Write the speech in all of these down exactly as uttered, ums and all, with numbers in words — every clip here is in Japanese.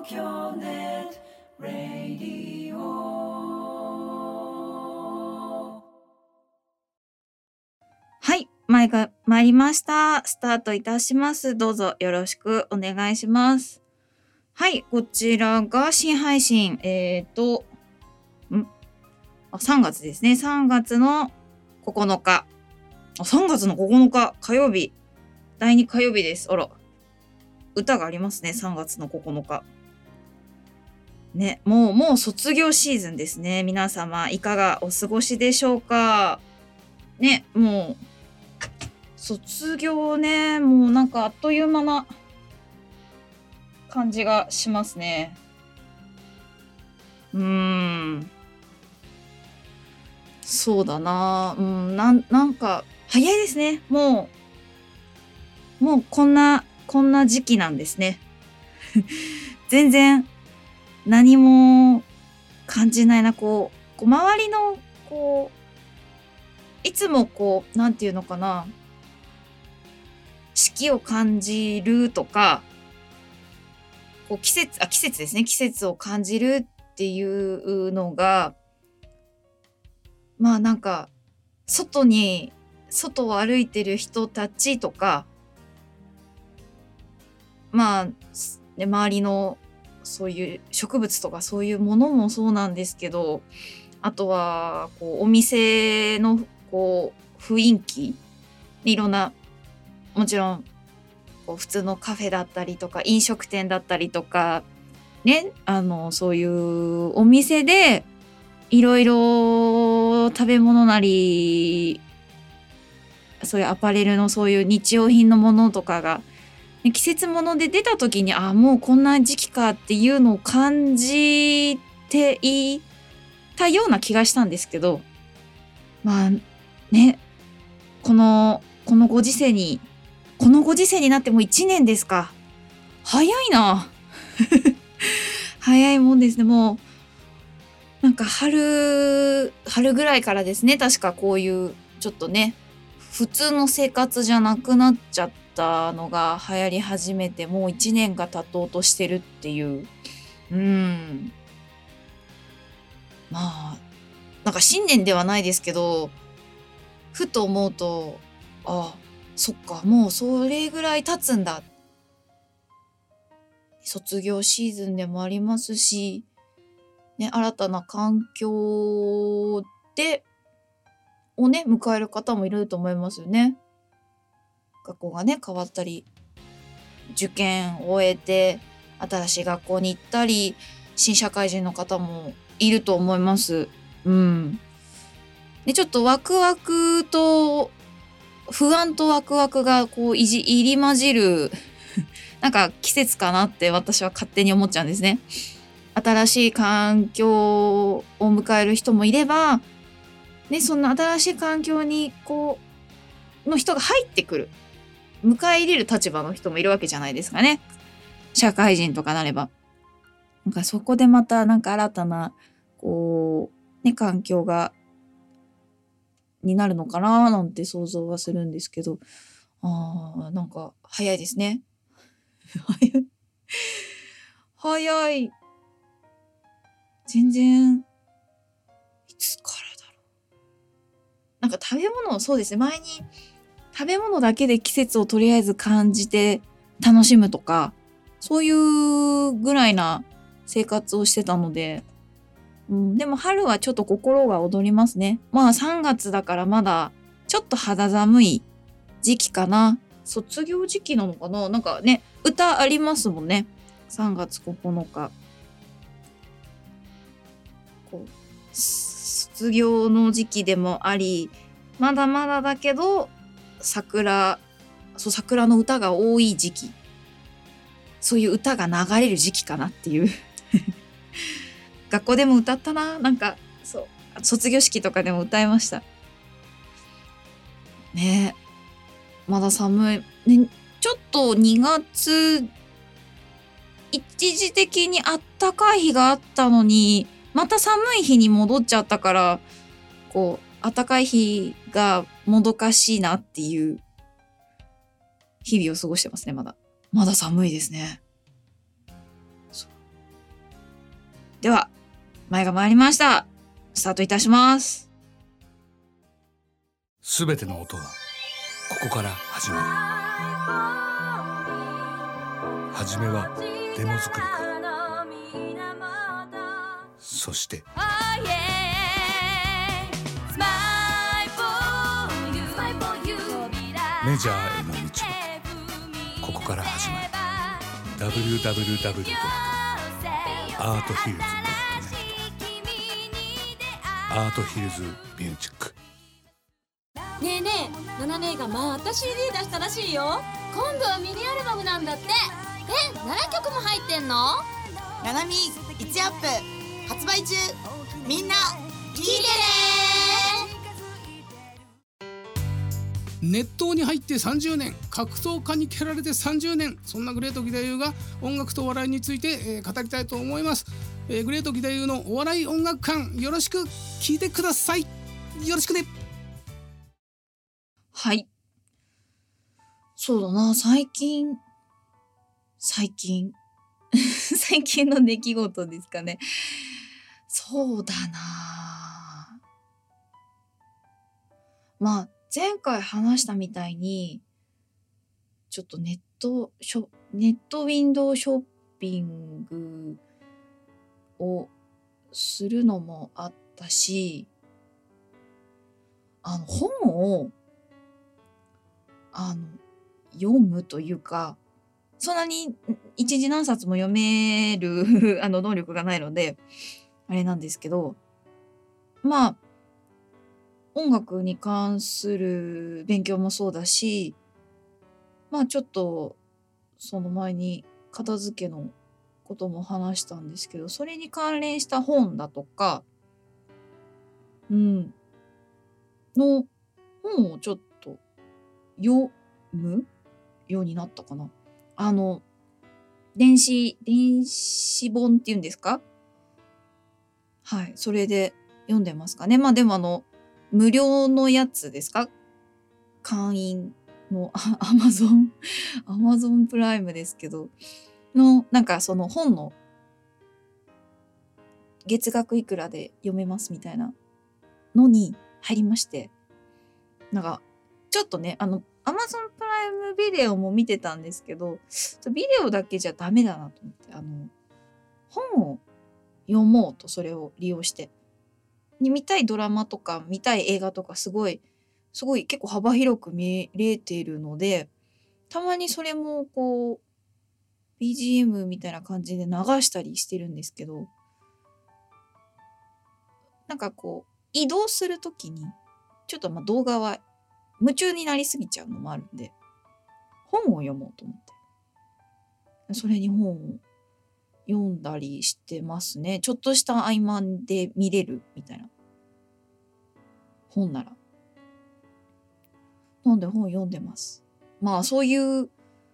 東京ネットラディオ。はい、前が参りました。スタートいたします。どうぞよろしくお願いします。はい、こちらが新配信。えっと、んあ、さんがつですね。さんがつのここのか。あ、さんがつのここのか、火曜日。だいに火曜日です。あら。歌がありますね。さんがつのここのか。ね、もう、もう卒業シーズンですね。皆様、いかがお過ごしでしょうか。ね、もう、卒業ね、もうなんかあっという間な感じがしますね。うーん。そうだな。うん、なん、なんか、早いですね。もう、もうこんな、こんな時期なんですね。全然、何も感じないな。こう、こう周りの、こう、いつもこう、なんていうのかな。四季を感じるとか、こう季節、あ、季節ですね。季節を感じるっていうのが、まあなんか、外に、外を歩いてる人たちとか、まあ、ね、周りのそういう植物とかそういうものもそうなんですけど、あとは、こう、お店の、こう、雰囲気、いろんな、もちろん、こう、普通のカフェだったりとか、飲食店だったりとか、ね、あの、そういうお店で、いろいろ食べ物なり、そういうアパレルのそういう日用品のものとかが、ね、季節物で出た時に、あ、もうこんな時期かっていうのを感じていたような気がしたんですけど、まあ、ね、この、このご時世に、このご時世になってもういちねんですか。早いな。早いもんですね。もう、なんか春、春ぐらいからですね、確かこういう、ちょっとね、普通の生活じゃなくなっちゃったのが流行り始めて、もういちねんが経とうとしてるっていう。うーん。まあ、なんか新年ではないですけど、ふと思うと、あ、そっか、もうそれぐらい経つんだ。卒業シーズンでもありますし、ね、新たな環境で、をね、迎える方もいると思いますよね。学校がね、変わったり、受験を終えて、新しい学校に行ったり、新社会人の方もいると思います。うん。で、ちょっとワクワクと、不安とワクワクがこう、いじ、入り混じる、なんか季節かなって私は勝手に思っちゃうんですね。新しい環境を迎える人もいれば、ね、そんな新しい環境に、こう、の人が入ってくる。迎え入れる立場の人もいるわけじゃないですかね。社会人とかなれば。なんかそこでまたなんか新たな、こう、ね、環境が、になるのかななんて想像はするんですけど、ああ、なんか早いですね。早い。早い。全然、いつからだろう。なんか食べ物、そうですね。前に食べ物だけで季節をとりあえず感じて楽しむとか、そういうぐらいな生活をしてたので、うん、でも春はちょっと心が躍りますね。まあさんがつだからまだちょっと肌寒い時期かな。卒業時期なのかな。なんかね、歌ありますもんね。さんがつここのか。こう、卒業の時期でもあり、まだまだだけど、桜、そう、桜の歌が多い時期。そういう歌が流れる時期かなっていう。学校でも歌ったな。なんか、そう。卒業式とかでも歌いました。ねえ。まだ寒い。ね、ちょっとにがつ、一時的にあったかい日があったのに、また寒い日に戻っちゃったから、こう、暖かい日がもどかしいなっていう日々を過ごしてますね、まだ。まだ寒いですね。そう。 では、前が参りました。スタートいたします。 すべての音はここから始まる。はじめはデモ作りから、そしてメジャーへの道もここから始まる。 ダブリューダブリューダブリュー ドットアートヒルズ ドットネット アートヒルズミュージック。 ねえねえ、ナナ姉がまた シーディー 出したらしいよ。今度はミニアルバムなんだって。え、ななきょくも入ってんの？ ナナミいちアップ発売中。みんな聞いてね。 熱湯に入ってさんじゅうねん、格闘家に蹴られてさんじゅうねん、そんなグレート義太夫が音楽とお笑いについて、えー、語りたいと思います。えー、グレート義太夫のお笑い音楽館、よろしく聞いてください。よろしくね。 はい。そうだな、最近、最近、最近の出来事ですかね。そうだな。まあ、前回話したみたいに、ちょっとネットショ、ネットウィンドウショッピングをするのもあったし、あの、本を、あの、読むというか、そんなに一日何冊も読めるあの能力がないので、あれなんですけど、まあ、音楽に関する勉強もそうだし、まあちょっと、その前に片付けのことも話したんですけど、それに関連した本だとか、うん、の本をちょっと読むようになったかな。あの、電子、電子本っていうんですか？はい、それで読んでますかね。まあでもあの、無料のやつですか？会員のアマゾン、アマゾンプライムですけど、の、なんかその本の月額いくらで読めますみたいなのに入りまして、なんか、ちょっとね、あの、アマゾンプライムビデオも見てたんですけど、ビデオだけじゃダメだなと思って、あの、本を読もうと、それを利用して。に見たいドラマとか見たい映画とかすごい、すごい結構幅広く見れているので、たまにそれもこう、ビージーエム みたいな感じで流したりしてるんですけど、なんかこう、移動するときに、ちょっとまあ動画は夢中になりすぎちゃうのもあるんで、本を読もうと思って。それに本を読んだりしてますね。ちょっとした合間で見れるみたいな。本なら。なんで本読んでます。まあそういう、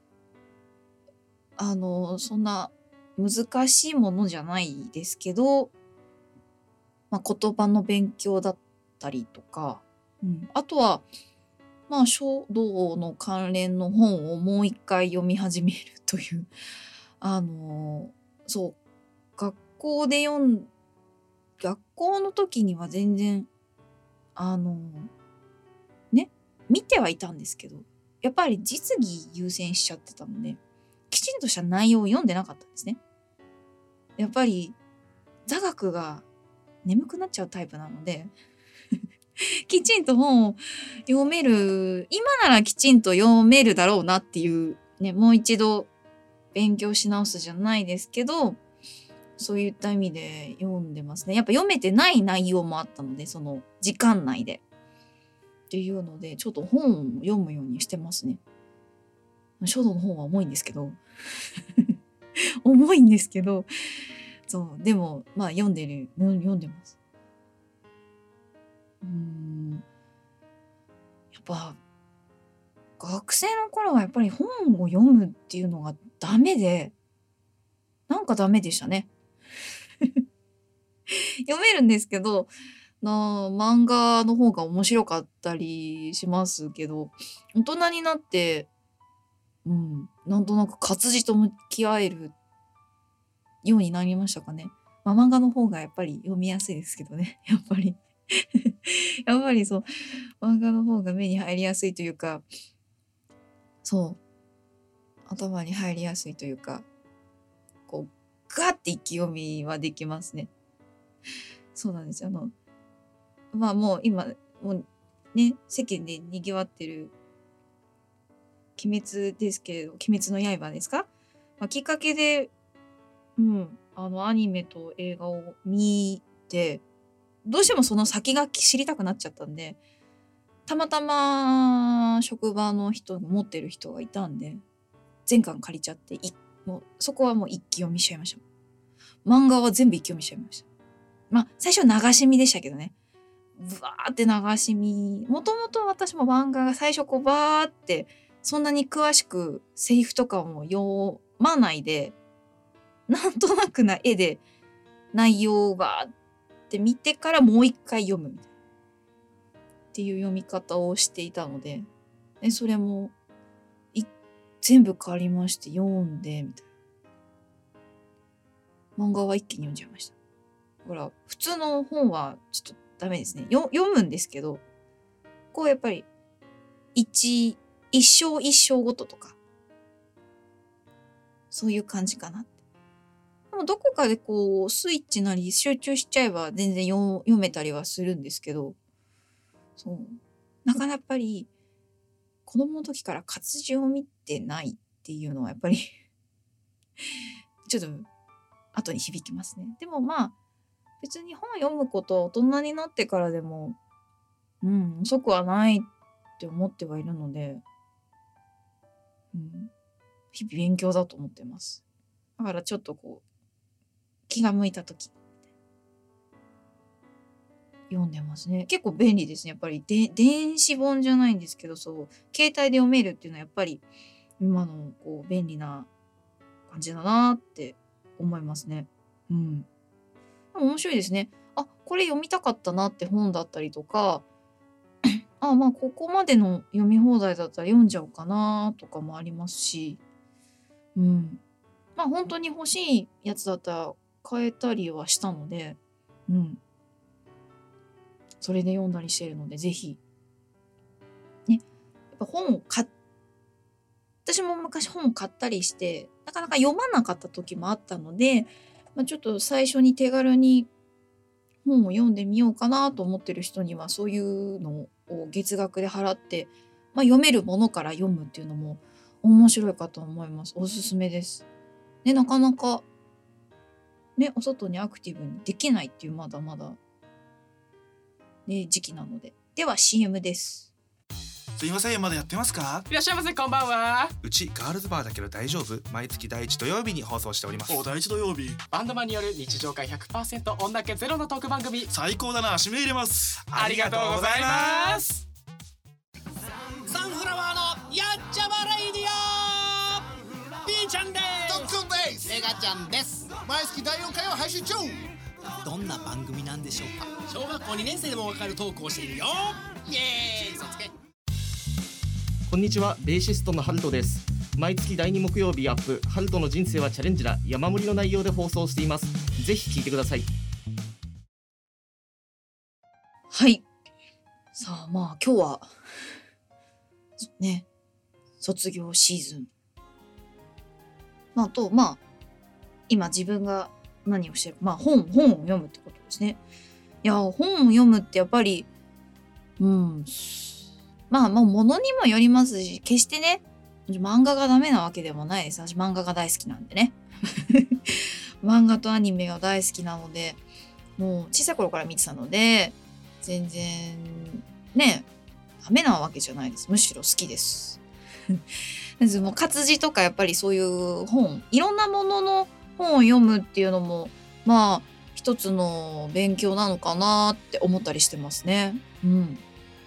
あの、そんな難しいものじゃないですけど、まあ言葉の勉強だったりとか、うん、あとは、まあ書道の関連の本をもう一回読み始めるという、あの、そう、学校で読ん、学校の時には全然、あの、ね、見てはいたんですけど、やっぱり実技優先しちゃってたので、きちんとした内容を読んでなかったんですね。やっぱり座学が眠くなっちゃうタイプなので、きちんと本を読める、今ならきちんと読めるだろうなっていう、ね、もう一度勉強し直すじゃないですけど、そういった意味で読んでますね。やっぱ読めてない内容もあったので、その時間内で。っていうので、ちょっと本を読むようにしてますね。書道の本は重いんですけど。重いんですけど、そう、でも、まあ読んでる、読んでます。うーん。やっぱ、学生の頃はやっぱり本を読むっていうのがダメで、なんかダメでしたね。読めるんですけど、な漫画の方が面白かったりしますけど、大人になって、うん、なんとなく活字と向き合えるようになりましたかね。 まあ、漫画の方がやっぱり読みやすいですけどね。やっぱり。やっぱりそう、漫画の方が目に入りやすいというか、そう、頭に入りやすいというか、こう、ガーって一気読みはできますね。そうなんですよ。あの、まあもう今、もうね、世間で賑わってる鬼滅ですけれど、鬼滅の刃ですか？まあ、きっかけで、うん、あのアニメと映画を見て、どうしてもその先が知りたくなっちゃったんで、たまたま職場の人持ってる人がいたんで、全巻借りちゃって、いもうそこはもう一気読みしちゃいました。漫画は全部一気読みしちゃいました。まあ最初流し見でしたけどね。ブワーって流し見。もともと私も漫画が最初こうバーってそんなに詳しくセリフとかも読まないで、なんとなくな絵で内容をバーって見てからもう一回読むみたいな。っていう読み方をしていたので、でそれもい全部借りまして読んでみたいな。漫画は一気に読んじゃいました。ほら、普通の本はちょっとダメですね。よ読むんですけど、こうやっぱり一一章一章ごととか、そういう感じかなって。でもどこかでこうスイッチなり集中しちゃえば全然読読めたりはするんですけど、そうなかなかやっぱり子供の時から活字を見てないっていうのはやっぱりちょっと後に響きますね。でもまあ別に本読むことは大人になってからでも、うん、遅くはないって思ってはいるので、うん、日々勉強だと思ってます。だからちょっとこう気が向いた時読んでますね。結構便利ですね。やっぱりで電子本じゃないんですけど、そう携帯で読めるっていうのはやっぱり今のこう便利な感じだなって思いますね。うん。面白いですね。あ、これ読みたかったなって本だったりとか、あ、まあここまでの読み放題だったら読んじゃおうかなとかもありますし、うん。まあ本当に欲しいやつだったら買えたりはしたので、うん。それで読んだりしてるので、ぜひ。ね。やっぱ本を買っ、私も昔本を買ったりして、なかなか読まなかった時もあったので、まあ、ちょっと最初に手軽に本を読んでみようかなと思ってる人には、そういうのを月額で払って、まあ、読めるものから読むっていうのも面白いかと思います。おすすめです。ね、なかなか、ね、お外にアクティブにできないっていうまだまだ、ね、時期なので。では シーエム です。 すいません、まだやってますか？ いらっしゃいませ、こんばんは。 うちガールズバーだけど大丈夫？毎月第一土曜日に放送しております。 お、第一土曜日。 バンドマンによる日常会 ひゃくパーセント 女気ゼロのトーク番組。 最高だな、指名入れます。 ありがとうございます。 サンフラワーのやっちゃまレイディオ。ピーちゃんです。 ドックンです。 メガちゃんです。 毎月だいよんかいを配信中。 どんな番組なんでしょうか。小学校にねん生でもわかるトークをしているよ。イエーイ、嘘つけ。 こんにちは、ベーシストのハルトです。毎月だいに木曜日アップ、ハルトの人生はチャレンジだ、山盛りの内容で放送しています。ぜひ聞いてください。 はい。さあ、まあ今日はそうね、卒業シーズン。まあと、まあ今自分が何をしてるか、まあ本本を読むってことですね。いや、本を読むってやっぱり、うん。まあもう物にもよりますし、決してね、漫画がダメなわけでもないです。私漫画が大好きなんでね。漫画とアニメが大好きなので、もう小さい頃から見てたので、全然ね、ダメなわけじゃないです。むしろ好きです。もう活字とかやっぱりそういう本、いろんなものの本を読むっていうのも、まあ一つの勉強なのかなって思ったりしてますね。うん。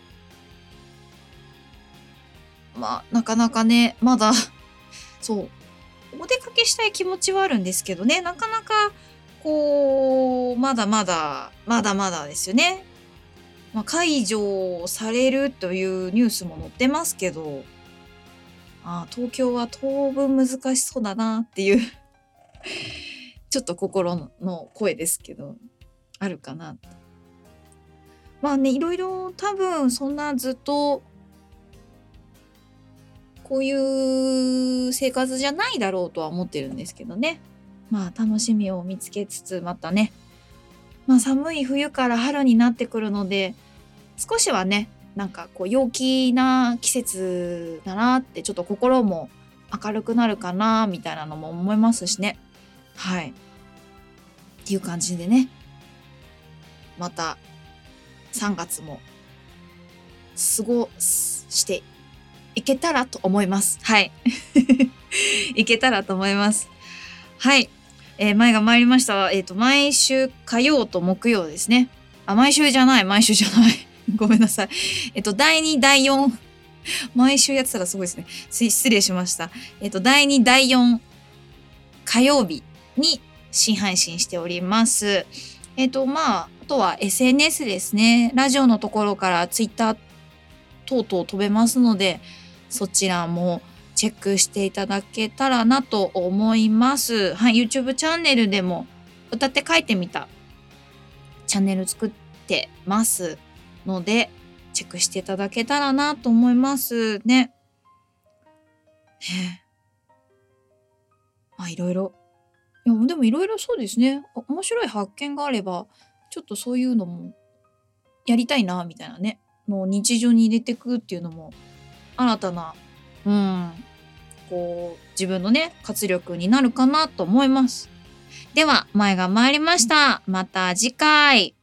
まあ、なかなかね、まだ、そう、お出かけしたい気持ちはあるんですけどね、なかなか、こう、まだまだ、まだまだですよね。まあ、解除されるというニュースも載ってますけど、あ、東京は当分難しそうだなっていうちょっと心の声ですけど、あるかな。まあね、いろいろ多分そんなずっとこういう生活じゃないだろうとは思ってるんですけどね。まあ楽しみを見つけつつ、またね、まあ寒い冬から春になってくるので、少しはね、なんかこう陽気な季節だなって、ちょっと心も明るくなるかなみたいなのも思いますしね。はい。っていう感じでね、またさんがつも過ごしていけたらと思います。はい。いけたらと思います。はい。えー、前が参りました。えっと、毎週火曜と木曜ですね。あ、毎週じゃない、毎週じゃない。ごめんなさい。えっと、だいに、だいよん、毎週やってたらすごいですね。失礼しました。えっと、だいに、だいよん火曜日に新配信しております。えっと、まあ、あとは エスエヌエス ですね。ラジオのところからツイッター等々飛べますので、そちらもチェックしていただけたらなと思います。はい、YouTube チャンネルでも歌って書いてみたチャンネル作ってますので、チェックしていただけたらなと思いますね。へえ。まあいろいろ。いや、でもいろいろそうですね。面白い発見があれば、ちょっとそういうのもやりたいな、みたいなね。もう日常に入れていくっていうのも、新たな、うん、こう、自分のね、活力になるかなと思います。では、前が参りました。また次回。